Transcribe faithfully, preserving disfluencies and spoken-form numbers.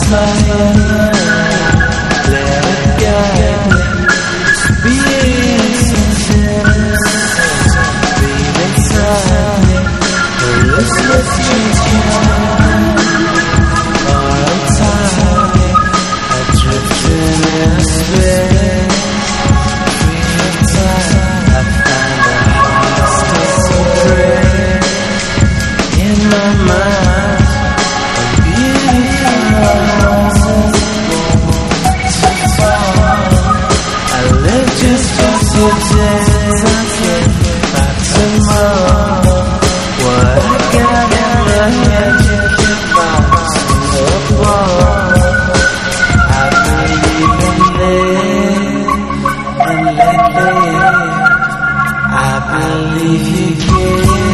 fire. Let it guide me. Being sincere, breathe inside me. Let's change for a time. Drifting in space, free of time. I find a heart so great. In my mind, a beautiful roses won't fall. I live just for today. I can't get back tomorrow. What I got in my head, you can bounce in the ball. And let live, I believe you can.